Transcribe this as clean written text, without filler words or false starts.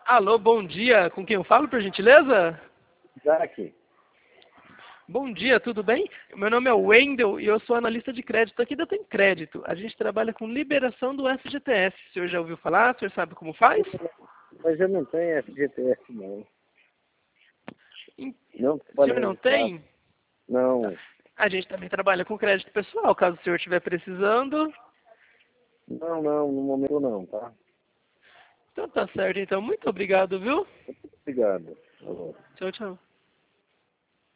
Alô, bom dia. Com quem eu falo, por gentileza? Isaac, Bom dia, tudo bem? Meu nome é Wendel e eu sou analista de crédito aqui da Tem Crédito. A gente trabalha com liberação do FGTS. O senhor já ouviu falar? O senhor sabe como faz? mas eu não tenho FGTS não. Em- Não O trabalho senhor não registrado. tem? Não, A gente também trabalha com crédito pessoal. Caso o senhor estiver precisando. não, no momento não, tá? Então tá certo, então. Muito obrigado, viu? Obrigado. Alô. Tchau, tchau.